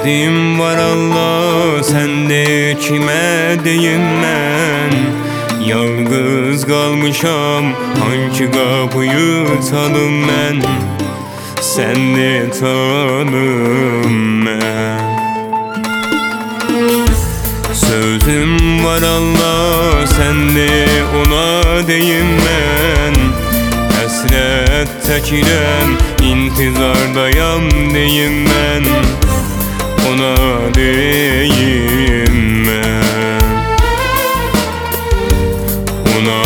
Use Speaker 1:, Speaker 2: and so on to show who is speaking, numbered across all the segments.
Speaker 1: Derdim var Allah, sende kime deyim mən? Yalnız qalmışam, hangi qapıyı çalım mən? Səni tanım mən. Sözüm var Allah, sende ona deyim mən. Həsrət çəkirəm, intizardayam deyim mən. Ona deyim mən. Ona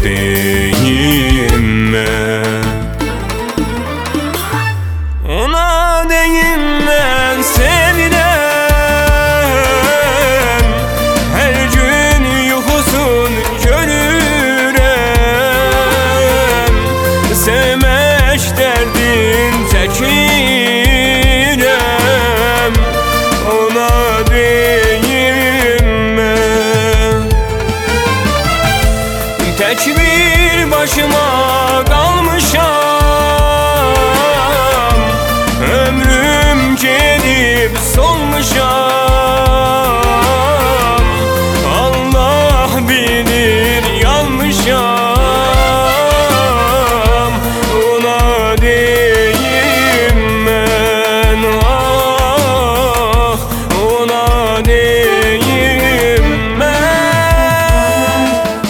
Speaker 1: deyim mən. Ona deyim mən sevirəm. Hər gün yuxusun görürəm. Sevmək dərdin çəkirəm. Ona deyim mən. Tək bir başıma qalmışam. Ömrüm gedib solmuşam. Allah bilir yanmışam. Ona deyim mən. Ah, ona deyim mən.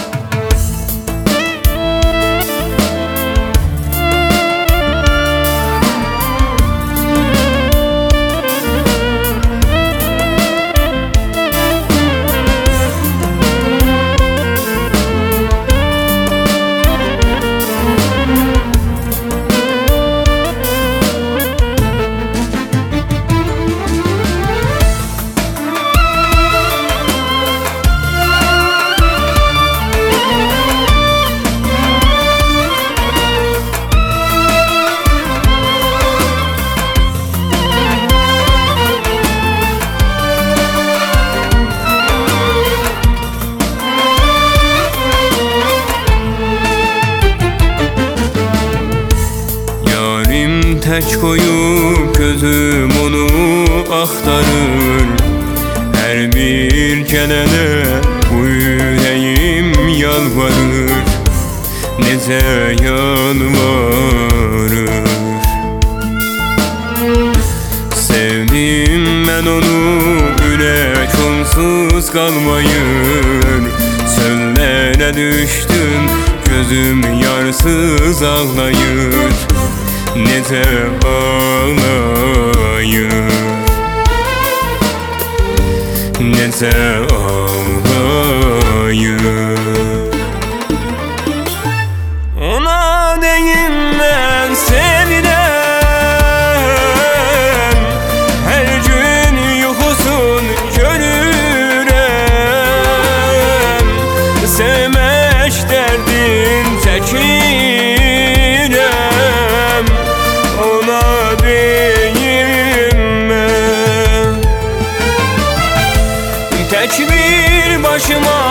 Speaker 1: Tək qoyub gözüm onu axtarır. Hər bir gələnə bu ürəyim yalvarır. Necə yalvarır. Sevdim mən onu, ürək onsuz qalmayır. Çöllərə düşdüm, gözüm yarsız ağlayır. Necə ağlayır. Necə ağlayır. Ona deyim mən sevirəm. Hər gün yuxusun görürəm. Sevmək dərdin çəkirəm. Ona deyim mən. Tək bir başıma